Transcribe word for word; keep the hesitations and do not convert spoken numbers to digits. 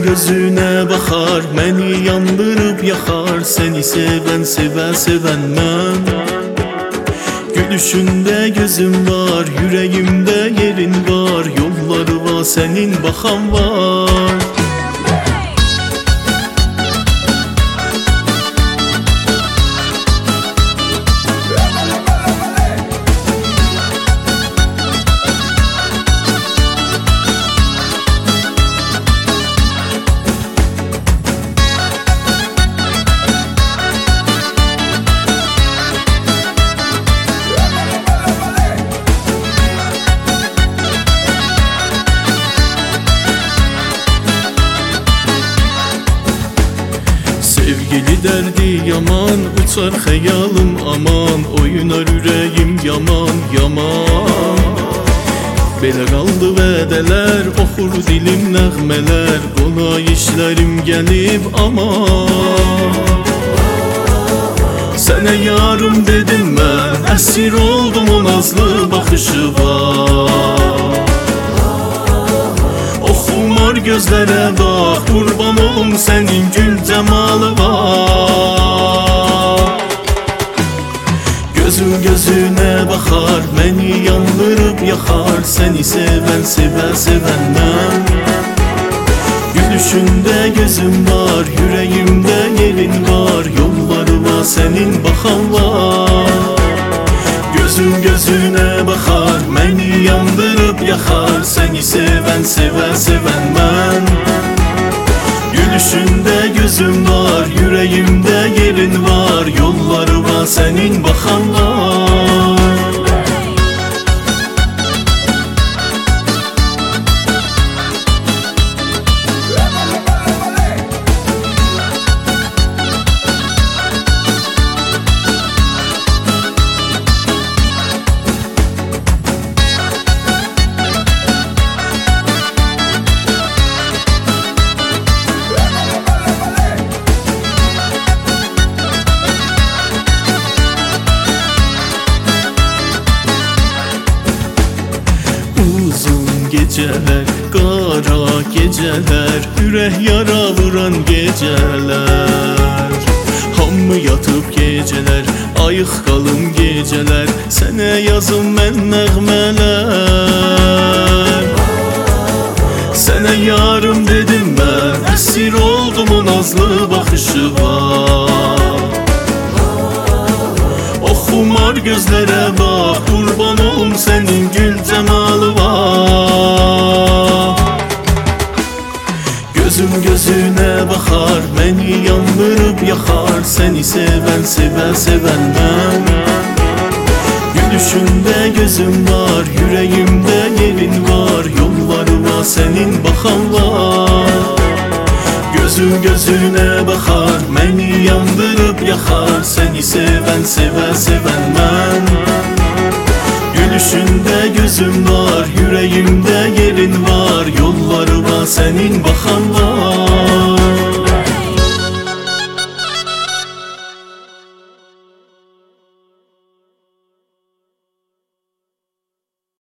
gözüne bakar, beni yandırıp yakar. Seni seven seven seven ben. Gülüşünde gözüm var, yüreğimde yerin var. Yolları var, senin bakan var. Sevgili derdi yaman, uçar hayalım aman. Oynar yüreğim yaman yaman. Belə qaldı vədələr, oxur dilim nəğmələr. Qolay işlərim gəlib aman. Sənə yarım dedim mən, əsir oldum o nazlı baxışı var. Oxumar gözlərə bax, qurban olum sənin gül cəmalı var. Gözüm gözüne bakar, beni yandırıp yakar. Seni seven seven seven ben. Gülüşünde gözüm var, yüreğimde yerin var. Yolları var, senin bakan var. Gözüm gözüne bakar, beni yandırıp yakar. Seni seven seven seven ben. Gülüşünde gözüm var, yüreğimde yerin var. Yolları var, senin bakan var. Uzun geceler, kara geceler, ürək yara vuran geceler. Hamı yatıp geceler, ayıq qalım geceler. Sənə yazım mən nəğmələr. Sənə yarım dedim mən, əsir oldum o nazlı baxışı var. Oxumar gözlərə bax, qurban olum sənin gül cəmalı var. Gözüm gözüne bakar, beni yandırıp yakar. Seni seven seven seven ben. Gülüşünde gözüm var, yüreğimde yerin var. Yolları var, senin bakan var. Gözüm gözüne bakar, beni yandırıp yakar. Seni seven seven seven ben. Gülüşünde gözüm var, yüreğimde yerin var. Yolları var, senin bakan var.